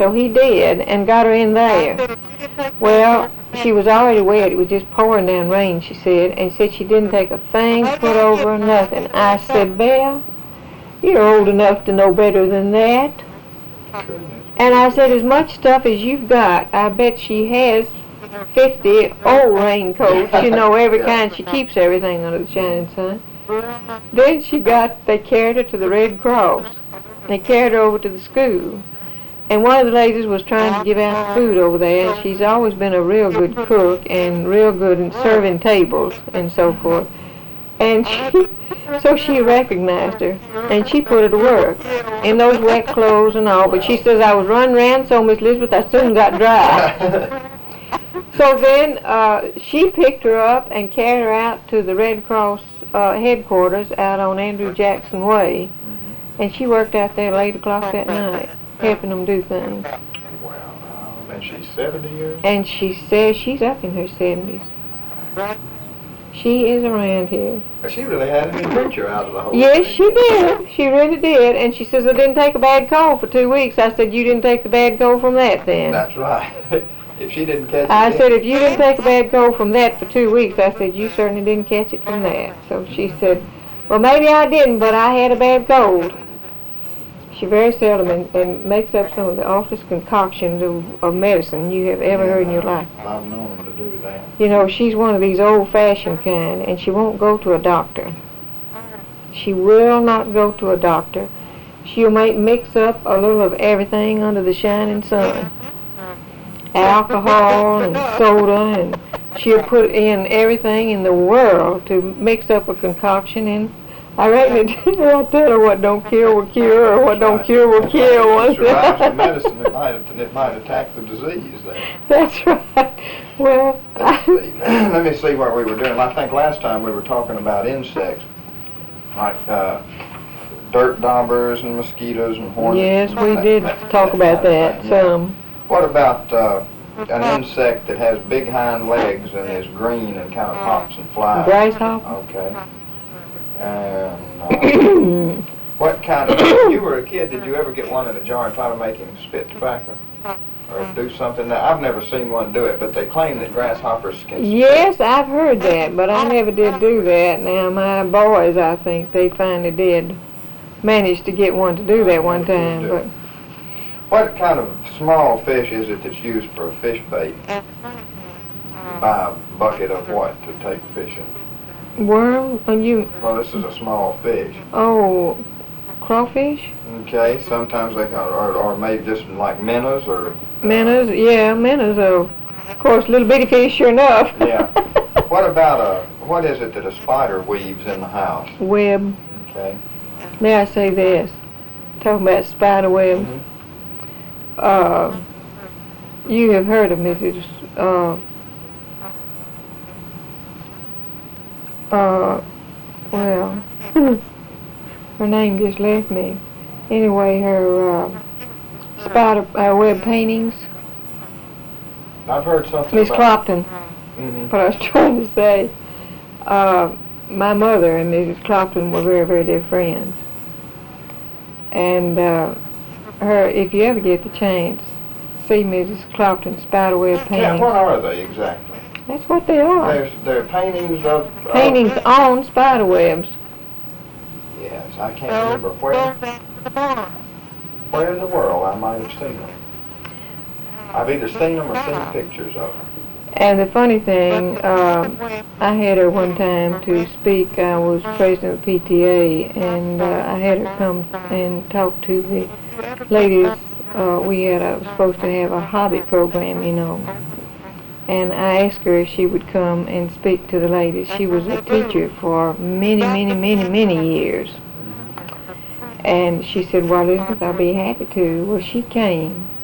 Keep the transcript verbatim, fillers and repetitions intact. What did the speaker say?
So he did and got her in there. Well, she was already wet. It was just pouring down rain, she said, and said she didn't take a thing put over her, nothing. I said, Belle, you're old enough to know better than that. And I said, as much stuff as you've got, I bet she has fifty old raincoats, you know, every kind. She keeps everything under the shining sun. Then she got, they carried her to the Red Cross. They carried her over to the school. And one of the ladies was trying to give out food over there, and she's always been a real good cook and real good in serving tables and so forth. And she, so she recognized her, and she put her to work in those wet clothes and all. But she says, I was running around so, Miss Elizabeth, I soon got dry. So then uh, she picked her up and carried her out to the Red Cross uh, headquarters out on Andrew Jackson Way. And she worked out there at eight o'clock that night, helping them do things. Wow. And she's seventy years? And she says she's up in her seventies. She is around here. But she really had an adventure out of the whole Yes, thing. she did. She really did. And she says, I didn't take a bad cold for two weeks. I said, you didn't take the bad cold from that then. That's right. If she didn't catch it. I said, if you didn't take a bad cold from that for two weeks, I said, you certainly didn't catch it from that. So she said, well, maybe I didn't, but I had a bad cold. She very seldom and, and makes up some of the awfulest concoctions of, of medicine you have ever Yeah, heard in your life. I've known them to do that. You know, she's one of these old-fashioned kind, and she won't go to a doctor. She will not go to a doctor. She'll make mix up a little of everything under the shining sun. Alcohol and soda, and she'll put in everything in the world to mix up a concoction, and I reckon it, I'll tell her what don't kill will cure, or what don't cure will kill. It survives the medicine, it might, it might attack the disease there. That's right. Well, Let's see. Let me see what we were doing. I think last time we were talking about insects, like uh, dirt daubers and mosquitoes and hornets. yes, and we that- did that- talk that about kind of that thing, yeah. some. What about uh, an insect that has big hind legs and is green and kind of hops and flies? Grasshopper? Okay. And uh, what kind of, when you were a kid, did you ever get one in a jar and try to make him spit tobacco? Or do something that, I've never seen one do it, but they claim that grasshoppers can spit. Yes, I've heard that, but I never did do that. Now, my boys, I think, they finally did manage to get one to do that one time. But What kind of small fish is it that's used for a fish bait? You buy a bucket of what to take fish in? worm, and you, Well, this is a small fish. oh, crawfish? Okay, sometimes they can, or, or maybe just like minnows or... uh, Minnows, yeah, minnows are, of course, little bitty fish, sure enough. Yeah. What about a, what is it that a spider weaves in the house? Web. Okay. May I say this? Talking about spider webs. Mhm. Uh, you have heard of Missus Uh, uh, well, her name just left me. Anyway, her uh, spider uh, web paintings, I've heard something Miss about... Clopton. Mhm. What I was trying to say, uh, my mother and Missus Clopton were very, very dear friends. And uh, her, if you ever get the chance, see Missus Clopton's spiderweb Yeah, paintings. what are they exactly? That's what they are. They're, they're paintings of... of- Paintings on spiderwebs. Yes, I can't remember where. Where in the world I might have seen them. I've either seen them or seen pictures of them. And the funny thing, um, I had her one time to speak. I was president of P T A, and uh, I had her come and talk to the ladies. Uh, we had a, was supposed to have a hobby program, you know. And I asked her if she would come and speak to the ladies. She was a teacher for many, many, many, many years. And she said, well, Elizabeth, I'll be happy to. Well, she came.